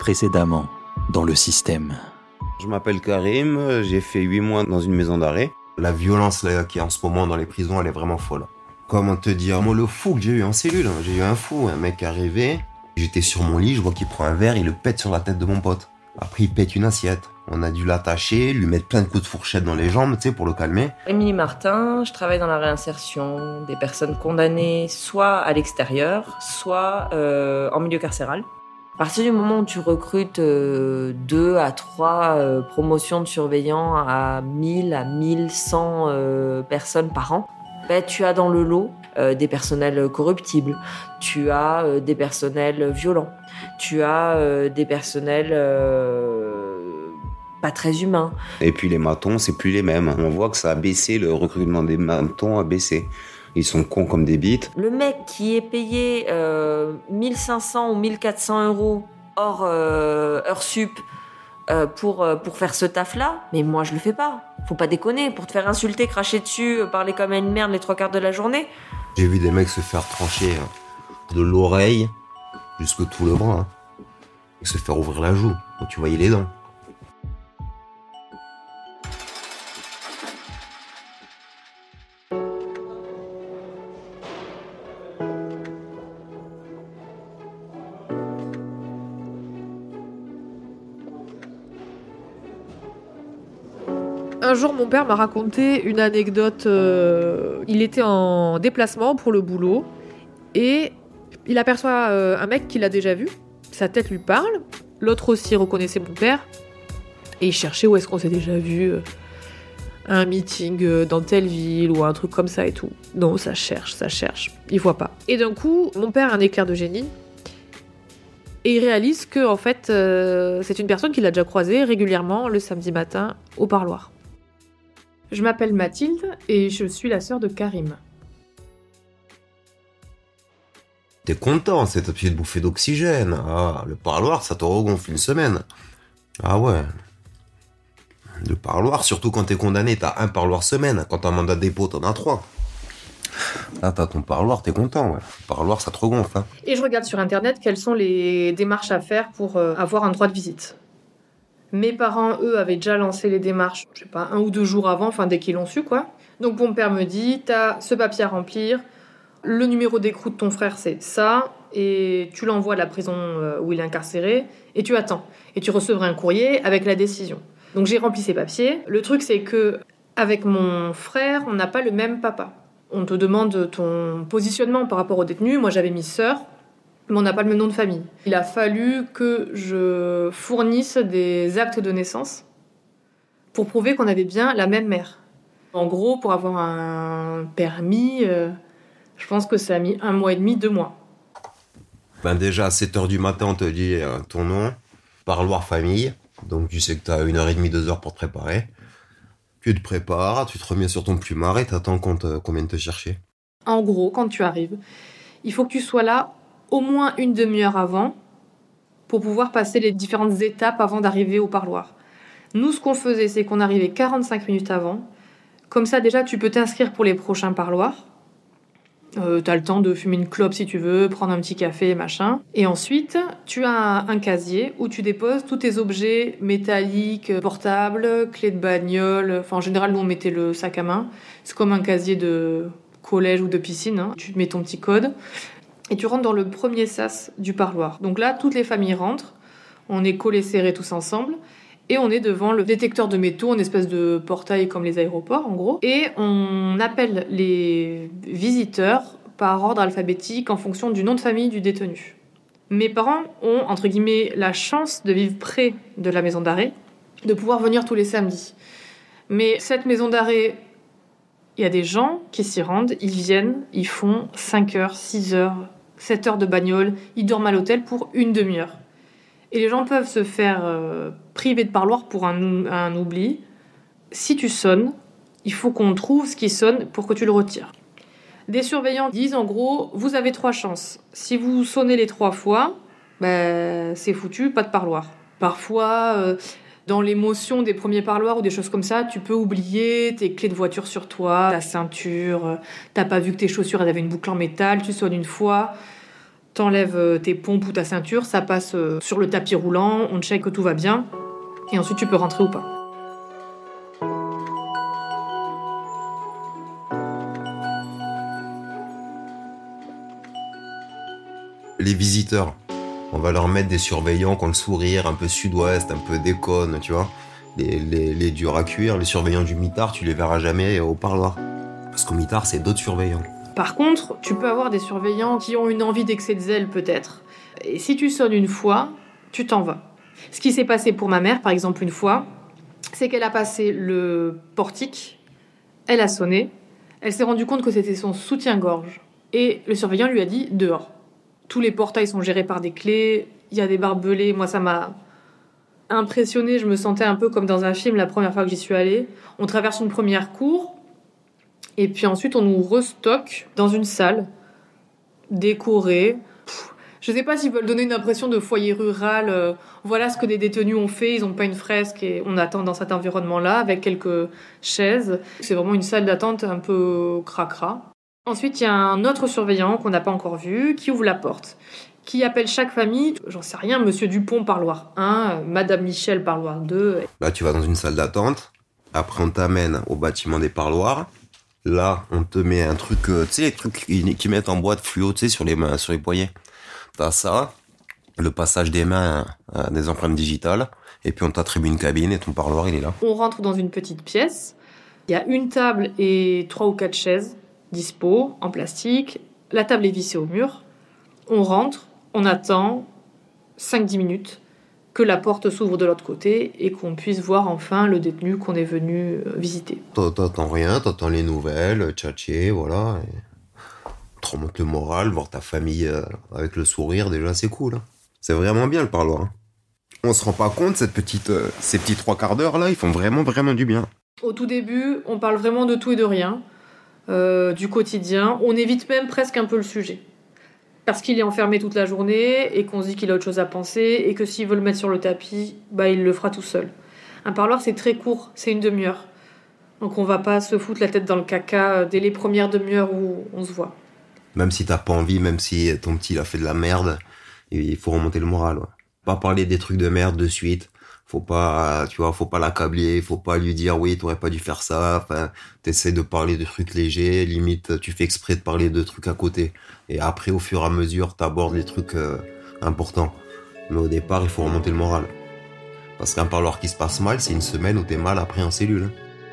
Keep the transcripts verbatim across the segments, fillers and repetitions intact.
précédemment dans le système. Je m'appelle Karim, j'ai fait huit mois dans une maison d'arrêt. La violence là, qui est en ce moment dans les prisons, elle est vraiment folle. Comment te dire, moi le fou que j'ai eu en cellule, j'ai eu un fou, un mec arrivé, j'étais sur mon lit, je vois qu'il prend un verre, il le pète sur la tête de mon pote. Après il pète une assiette. On a dû l'attacher, lui mettre plein de coups de fourchette dans les jambes, tu sais, pour le calmer. Émilie Martin, je travaille dans la réinsertion des personnes condamnées soit à l'extérieur, soit euh, en milieu carcéral. À partir du moment où tu recrutes euh, deux à trois euh, promotions de surveillants à mille à mille cent euh, personnes par an, ben, tu as dans le lot euh, des personnels corruptibles, tu as euh, des personnels violents, tu as euh, des personnels euh, pas très humains. Et puis les matons, c'est plus les mêmes. On voit que ça a baissé, le recrutement des matons a baissé. Ils sont cons comme des bites. Le mec qui est payé euh, mille cinq cents ou mille quatre cents euros hors euh, heure sup euh, pour, euh, pour faire ce taf-là, mais moi je le fais pas. Faut pas déconner, pour te faire insulter, cracher dessus, parler comme une merde les trois quarts de la journée. J'ai vu des mecs se faire trancher de l'oreille jusque tout le bras. Hein. Et se faire ouvrir la joue, donc tu voyais les dents. Un jour, mon père m'a raconté une anecdote. Euh, il était en déplacement pour le boulot et il aperçoit euh, un mec qu'il a déjà vu. Sa tête lui parle. L'autre aussi reconnaissait mon père et il cherchait où est-ce qu'on s'est déjà vu. Euh, un meeting euh, dans telle ville ou un truc comme ça et tout. Non, ça cherche, ça cherche. Il voit pas. Et d'un coup, mon père a un éclair de génie et il réalise que en fait, euh, c'est une personne qu'il a déjà croisée régulièrement le samedi matin au parloir. Je m'appelle Mathilde et je suis la sœur de Karim. T'es content, c'est ta petite bouffée d'oxygène. Ah, le parloir, ça te regonfle une semaine. Ah ouais. Le parloir, surtout quand t'es condamné, t'as un parloir semaine. Quand t'as un mandat de dépôt, t'en as trois. Là, t'as ton parloir, t'es content. Ouais. Le parloir, ça te regonfle. Hein. Et je regarde sur Internet quelles sont les démarches à faire pour euh, avoir un droit de visite. Mes parents, eux, avaient déjà lancé les démarches, je sais pas, un ou deux jours avant, enfin dès qu'ils l'ont su, quoi. Donc mon père me dit, t'as ce papier à remplir, le numéro d'écrou de ton frère, c'est ça, et tu l'envoies à la prison où il est incarcéré, et tu attends. Et tu recevras un courrier avec la décision. Donc j'ai rempli ces papiers. Le truc, c'est que avec mon frère, on n'a pas le même papa. On te demande ton positionnement par rapport au détenu. Moi, j'avais mis sœur. Mais on n'a pas le même nom de famille. Il a fallu que je fournisse des actes de naissance pour prouver qu'on avait bien la même mère. En gros, pour avoir un permis, euh, je pense que ça a mis un mois et demi, deux mois. Ben déjà, à sept heures du matin, on te dit euh, ton nom, parloir famille. Donc tu sais que t'as une heure et demie, deux heures pour te préparer. Tu te prépares, tu te remets sur ton plumard et t'attends qu'on, te, qu'on vienne te chercher. En gros, quand tu arrives, il faut que tu sois là au moins une demi-heure avant pour pouvoir passer les différentes étapes avant d'arriver au parloir. Nous, ce qu'on faisait, c'est qu'on arrivait quarante-cinq minutes avant. Comme ça, déjà, tu peux t'inscrire pour les prochains parloirs. Euh, t'as le temps de fumer une clope si tu veux, prendre un petit café, machin. Et ensuite, tu as un, un casier où tu déposes tous tes objets métalliques, portables, clés de bagnole. Enfin, en général, nous, on mettait le sac à main. C'est comme un casier de collège ou de piscine. Hein. Tu mets ton petit code. Et tu rentres dans le premier sas du parloir. Donc là, toutes les familles rentrent. On est collés serrés tous ensemble. Et on est devant le détecteur de métaux, une espèce de portail comme les aéroports, en gros. Et on appelle les visiteurs par ordre alphabétique en fonction du nom de famille du détenu. Mes parents ont, entre guillemets, la chance de vivre près de la maison d'arrêt, de pouvoir venir tous les samedis. Mais cette maison d'arrêt, il y a des gens qui s'y rendent, ils viennent, ils font cinq heures, six heures, sept heures de bagnole, ils dorment à l'hôtel pour une demi-heure. Et les gens peuvent se faire euh, priver de parloir pour un, un oubli. Si tu sonnes, il faut qu'on trouve ce qui sonne pour que tu le retires. Des surveillants disent en gros, vous avez trois chances. Si vous sonnez les trois fois, ben, c'est foutu, pas de parloir. Parfois, euh, dans l'émotion des premiers parloirs ou des choses comme ça, tu peux oublier tes clés de voiture sur toi, ta ceinture, euh, t'as pas vu que tes chaussures elles avaient une boucle en métal, tu sonnes une fois. T'enlèves tes pompes ou ta ceinture, ça passe sur le tapis roulant, on check que tout va bien, et ensuite tu peux rentrer ou pas. Les visiteurs, on va leur mettre des surveillants qui ont le sourire un peu sud-ouest, un peu déconne, tu vois. Les, les, les durs à cuire, les surveillants du mitard, tu les verras jamais au parloir. Parce qu'au mitard, c'est d'autres surveillants. Par contre, tu peux avoir des surveillants qui ont une envie d'excès de zèle peut-être. Et si tu sonnes une fois, tu t'en vas. Ce qui s'est passé pour ma mère, par exemple, une fois, c'est qu'elle a passé le portique, elle a sonné, elle s'est rendue compte que c'était son soutien-gorge. Et le surveillant lui a dit « dehors ». Tous les portails sont gérés par des clés, il y a des barbelés. Moi, ça m'a impressionnée, je me sentais un peu comme dans un film la première fois que j'y suis allée. On traverse une première cour, et puis ensuite on nous restocke dans une salle décorée. Pff, je sais pas s'ils veulent donner une impression de foyer rural. Euh, voilà ce que des détenus ont fait, ils ont pas une fresque et on attend dans cet environnement-là avec quelques chaises. C'est vraiment une salle d'attente un peu cracra. Ensuite, il y a un autre surveillant qu'on n'a pas encore vu qui ouvre la porte, qui appelle chaque famille, j'en sais rien, Monsieur Dupont, parloir un, Madame Michel, parloir deux. Là, tu vas dans une salle d'attente, après on t'amène au bâtiment des parloirs. Là, on te met un truc, euh, tu sais, les trucs qui, qui mettent en boîte fluo, tu sais, sur les mains, sur les poignets. T'as ça, le passage des mains à des empreintes digitales, et puis on t'attribue une cabine et ton parloir, il est là. On rentre dans une petite pièce, il y a une table et trois ou quatre chaises dispo, en plastique. La table est vissée au mur. On rentre, on attend cinq dix minutes que la porte s'ouvre de l'autre côté et qu'on puisse voir enfin le détenu qu'on est venu visiter. T'attends rien, t'attends les nouvelles, tchatcher, voilà. Et... te remonte le moral, voir ta famille euh, avec le sourire, déjà c'est cool. Hein. C'est vraiment bien le parloir. Hein. On se rend pas compte, cette petite, euh, ces petits trois quarts d'heure là, ils font vraiment vraiment du bien. Au tout début, on parle vraiment de tout et de rien, euh, du quotidien. On évite même presque un peu le sujet. Parce qu'il est enfermé toute la journée et qu'on se dit qu'il a autre chose à penser et que s'il veut le mettre sur le tapis, bah il le fera tout seul. Un parloir, c'est très court, c'est une demi-heure. Donc on va pas se foutre la tête dans le caca dès les premières demi-heures où on se voit. Même si t'as pas envie, même si ton petit il a fait de la merde, il faut remonter le moral. Ouais. Pas parler des trucs de merde de suite. Faut pas, tu vois, faut pas l'accabler, faut pas lui dire oui, t'aurais pas dû faire ça. Enfin, t'essaies de parler de trucs légers, limite tu fais exprès de parler de trucs à côté. Et après, au fur et à mesure, t'abordes les trucs euh, importants. Mais au départ, il faut remonter le moral. Parce qu'un parloir qui se passe mal, c'est une semaine où t'es mal après en cellule.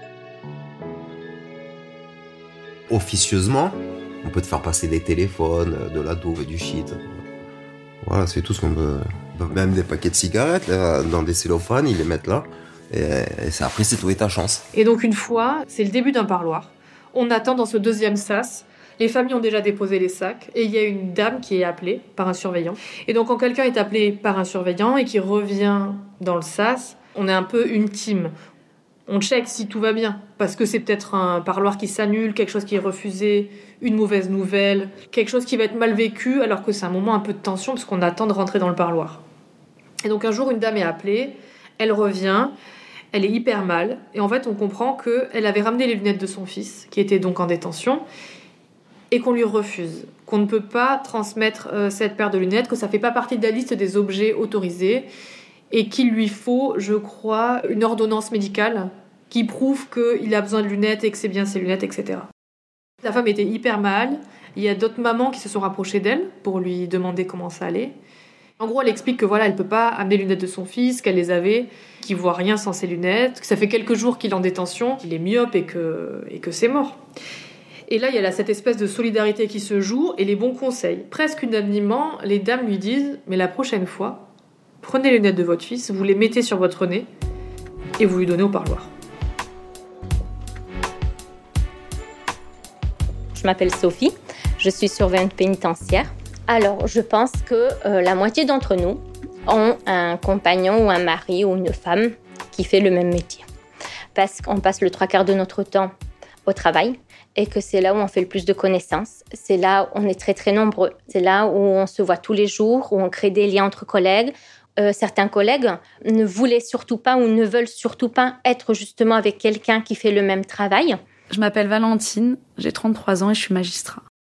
Officieusement, on peut te faire passer des téléphones, de la douve et du shit. Voilà, c'est tout ce qu'on peut... Même des paquets de cigarettes, là, dans des cellophanes, ils les mettent là. Et, et c'est, après, c'est trouver ta chance. Et donc, une fois, c'est le début d'un parloir. On attend dans ce deuxième sas. Les familles ont déjà déposé les sacs. Et il y a une dame qui est appelée par un surveillant. Et donc, quand quelqu'un est appelé par un surveillant et qui revient dans le sas, on est un peu une team. On check si tout va bien. Parce que c'est peut-être un parloir qui s'annule, quelque chose qui est refusé, une mauvaise nouvelle, quelque chose qui va être mal vécu, alors que c'est un moment un peu de tension, parce qu'on attend de rentrer dans le parloir. Et donc un jour, une dame est appelée, elle revient, elle est hyper mal, et en fait, on comprend qu'elle avait ramené les lunettes de son fils, qui était donc en détention, et qu'on lui refuse, qu'on ne peut pas transmettre euh, cette paire de lunettes, que ça ne fait pas partie de la liste des objets autorisés, et qu'il lui faut, je crois, une ordonnance médicale qui prouve qu'il a besoin de lunettes et que c'est bien ses lunettes, et cetera. La femme était hyper mal. Il y a d'autres mamans qui se sont rapprochées d'elle pour lui demander comment ça allait. En gros, elle explique que voilà, elle peut pas amener les lunettes de son fils, qu'elle les avait, qu'il voit rien sans ses lunettes, que ça fait quelques jours qu'il est en détention, qu'il est myope et que, et que c'est mort. Et là, il y a cette espèce de solidarité qui se joue et les bons conseils. Presque unanimement, les dames lui disent « Mais la prochaine fois, prenez les lunettes de votre fils, vous les mettez sur votre nez et vous lui donnez au parloir. » Je m'appelle Sophie, je suis surveillante pénitentiaire. Alors, je pense que euh, la moitié d'entre nous ont un compagnon ou un mari ou une femme qui fait le même métier. Parce qu'on passe le trois quarts de notre temps au travail et que c'est là où on fait le plus de connaissances. C'est là où on est très, très nombreux. C'est là où on se voit tous les jours, où on crée des liens entre collègues. Euh, certains collègues ne voulaient surtout pas ou ne veulent surtout pas être justement avec quelqu'un qui fait le même travail. Je m'appelle Valentine, j'ai trente-trois ans et je suis magistrat.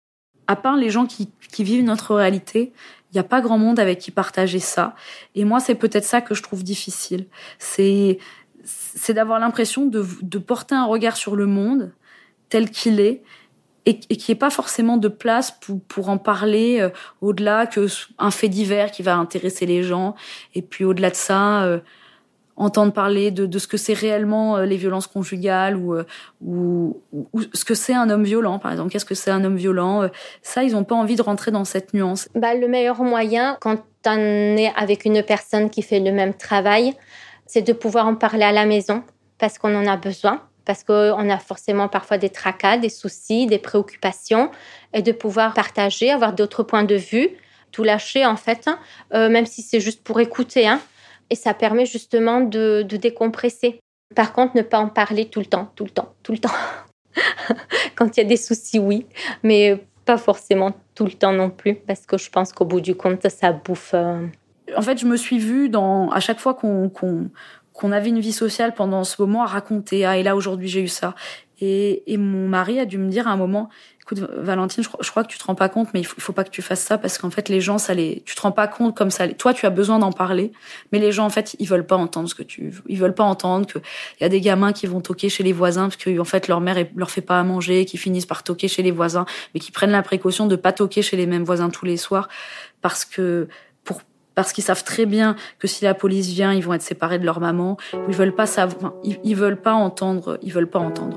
À part les gens qui, qui vivent notre réalité, il n'y a pas grand monde avec qui partager ça. Et moi, c'est peut-être ça que je trouve difficile. C'est, c'est d'avoir l'impression de, de porter un regard sur le monde tel qu'il est et, et qu'il n'y ait pas forcément de place pour, pour en parler euh, au-delà qu'un fait divers qui va intéresser les gens. Et puis au-delà de ça... Euh, entendre parler de, de ce que c'est réellement euh, les violences conjugales ou, euh, ou, ou ce que c'est un homme violent, par exemple. Qu'est-ce que c'est un homme violent ? euh, Ça, ils n'ont pas envie de rentrer dans cette nuance. Bah, le meilleur moyen, quand on est avec une personne qui fait le même travail, c'est de pouvoir en parler à la maison, parce qu'on en a besoin, parce qu'on a forcément parfois des tracas, des soucis, des préoccupations, et de pouvoir partager, avoir d'autres points de vue, tout lâcher en fait, hein, euh, même si c'est juste pour écouter, hein. Et ça permet justement de, de décompresser. Par contre, ne pas en parler tout le temps, tout le temps, tout le temps. Quand il y a des soucis, oui, mais pas forcément tout le temps non plus, parce que je pense qu'au bout du compte, ça bouffe. Euh... En fait, je me suis vue, dans, à chaque fois qu'on, qu'on, qu'on avait une vie sociale pendant ce moment, à raconter « Ah, et là, aujourd'hui, j'ai eu ça ». Et, et mon mari a dû me dire à un moment, écoute, Valentine, je crois, je crois que tu te rends pas compte, mais il faut, il faut pas que tu fasses ça parce qu'en fait, les gens, ça les, tu te rends pas compte comme ça. Toi, tu as besoin d'en parler, mais les gens, en fait, ils veulent pas entendre ce que tu, ils veulent pas entendre que il y a des gamins qui vont toquer chez les voisins parce que, en fait, leur mère leur fait pas à manger, qui finissent par toquer chez les voisins, mais qui prennent la précaution de pas toquer chez les mêmes voisins tous les soirs parce que, pour, parce qu'ils savent très bien que si la police vient, ils vont être séparés de leur maman. Ils veulent pas savoir, ils, ils veulent pas entendre, ils veulent pas entendre.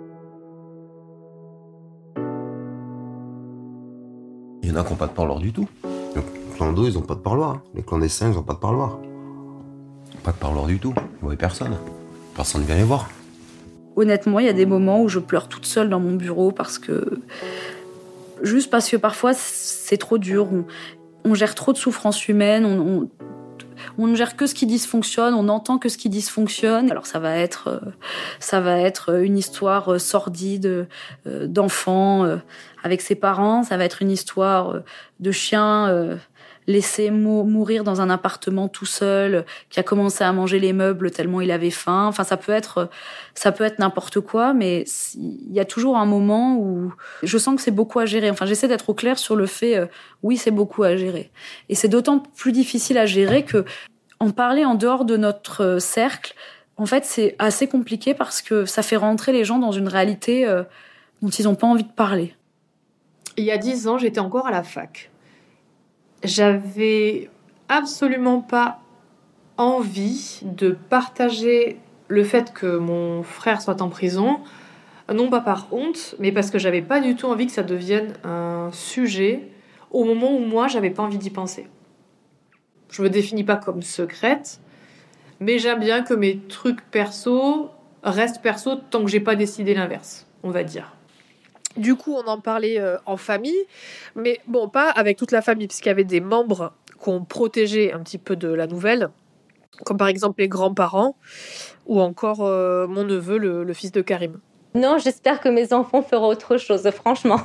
Il y en a qui n'ont pas de parloir du tout. Les clandos, ils n'ont pas de parloir. Hein. Les clandestins, ils n'ont pas de parloir. Pas de parloir du tout. Ils ne voient personne. Personne ne vient les voir. Honnêtement, il y a des moments où je pleure toute seule dans mon bureau parce que... Juste parce que parfois, c'est trop dur. On, on gère trop de souffrances humaines. On, on, on ne gère que ce qui dysfonctionne. On n'entend que ce qui dysfonctionne. Alors ça va être, ça va être une histoire sordide d'enfants avec ses parents. Ça va être une histoire de chien laissé mou- mourir dans un appartement tout seul, qui a commencé à manger les meubles tellement il avait faim. Enfin, ça peut être, ça peut être n'importe quoi, mais il y a toujours un moment où je sens que c'est beaucoup à gérer. Enfin, j'essaie d'être au clair sur le fait, euh, oui, c'est beaucoup à gérer. Et c'est d'autant plus difficile à gérer que en parler en dehors de notre cercle, en fait, c'est assez compliqué parce que ça fait rentrer les gens dans une réalité euh, dont ils n'ont pas envie de parler. Il y a dix ans, j'étais encore à la fac. J'avais absolument pas envie de partager le fait que mon frère soit en prison, non pas par honte, mais parce que j'avais pas du tout envie que ça devienne un sujet au moment où moi, j'avais pas envie d'y penser. Je me définis pas comme secrète, mais j'aime bien que mes trucs perso restent perso tant que j'ai pas décidé l'inverse, on va dire. Du coup, on en parlait euh, en famille, mais bon, pas avec toute la famille, puisqu'il y avait des membres qu'on protégeait un petit peu de la nouvelle, comme par exemple les grands-parents, ou encore euh, mon neveu, le, le fils de Karim. Non, j'espère que mes enfants feront autre chose, franchement.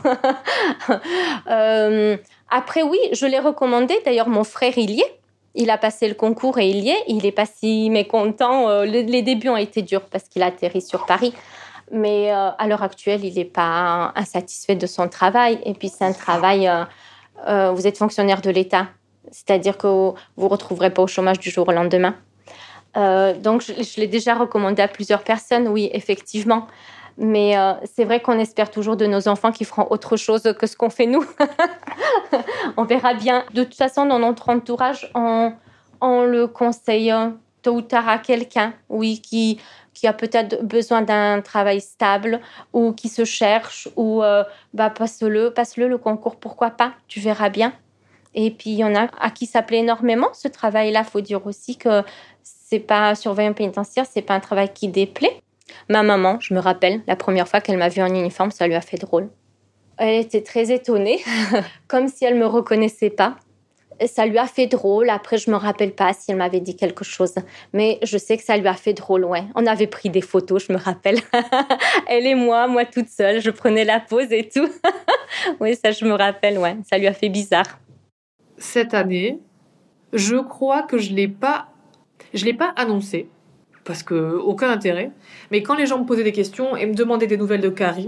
euh, après, oui, je l'ai recommandé. D'ailleurs, mon frère, il y est. Il a passé le concours et il y est. Il n'est pas si mécontent. Euh, les, les débuts ont été durs parce qu'il a atterri sur Paris. Mais euh, à l'heure actuelle, il n'est pas insatisfait de son travail. Et puis, c'est un travail... Euh, euh, vous êtes fonctionnaire de l'État. C'est-à-dire que vous ne retrouverez pas au chômage du jour au lendemain. Euh, donc, je, je l'ai déjà recommandé à plusieurs personnes, oui, effectivement. Mais euh, c'est vrai qu'on espère toujours de nos enfants qu'ils feront autre chose que ce qu'on fait nous. On verra bien. De toute façon, dans notre entourage, on, on le conseille tôt ou tard à quelqu'un, oui, qui... qui a peut-être besoin d'un travail stable ou qui se cherche ou euh, bah, passe-le, passe-le le concours, pourquoi pas, tu verras bien. Et puis, il y en a à qui ça plaît énormément, ce travail-là. Il faut dire aussi que c'est pas surveillant pénitentiaire, c'est pas un travail qui déplaît. Ma maman, je me rappelle, la première fois qu'elle m'a vue en uniforme, ça lui a fait drôle. Elle était très étonnée, comme si elle me reconnaissait pas. Ça lui a fait drôle. Après, je me rappelle pas si elle m'avait dit quelque chose. Mais je sais que ça lui a fait drôle, ouais. On avait pris des photos, je me rappelle. Elle et moi, moi toute seule. Je prenais la pose et tout. Oui, ça, je me rappelle, ouais. Ça lui a fait bizarre. Cette année, je crois que je l'ai pas, je l'ai pas annoncé. Parce que aucun intérêt. Mais quand les gens me posaient des questions et me demandaient des nouvelles de Karim,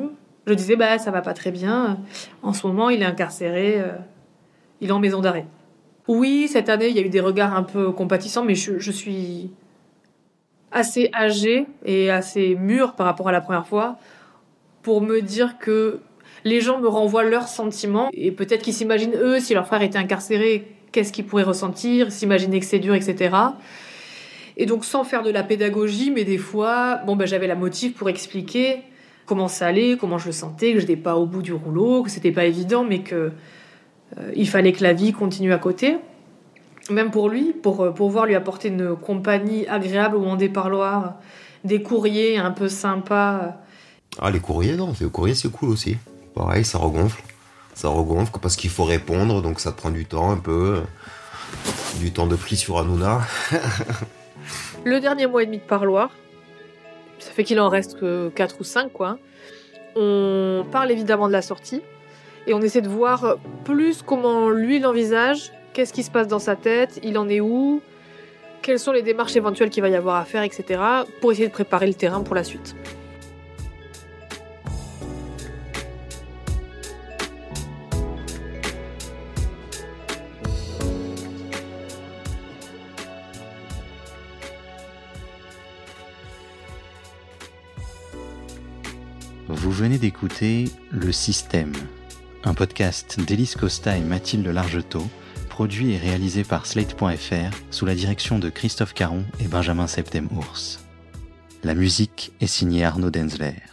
Je disais, bah, ça va pas très bien. En ce moment, il est incarcéré. Euh, il est en maison d'arrêt. Oui, cette année, il y a eu des regards un peu compatissants, mais je, je suis assez âgée et assez mûre par rapport à la première fois pour me dire que les gens me renvoient leurs sentiments et peut-être qu'ils s'imaginent, eux, si leur frère était incarcéré, qu'est-ce qu'ils pourraient ressentir, s'imaginer que c'est dur, et cetera. Et donc, sans faire de la pédagogie, mais des fois, bon, ben, j'avais la motive pour expliquer comment ça allait, comment je le sentais, que je n'étais pas au bout du rouleau, que c'était pas évident, mais que euh, il fallait que la vie continue à côté. Même pour lui, pour euh, pouvoir lui apporter une compagnie agréable au moment des parloirs, des courriers un peu sympas. Ah, les courriers, non, les courriers, c'est cool aussi. Pareil, ça regonfle. Ça regonfle parce qu'il faut répondre, donc ça te prend du temps un peu. Du temps de pli sur Hanouna. Le dernier mois et demi de parloir, ça fait qu'il en reste que quatre ou cinq, quoi. On parle évidemment de la sortie et on essaie de voir plus comment lui l'envisage, qu'est-ce qui se passe dans sa tête, il en est où, quelles sont les démarches éventuelles qu'il va y avoir à faire, et cetera, pour essayer de préparer le terrain pour la suite. Vous venez d'écouter Le Système, un podcast d'Élise Costa et Mathilde Largetot, produit et réalisé par Slate point F R sous la direction de Christophe Caron et Benjamin Septem-Ours. La musique est signée Arnaud Denzler.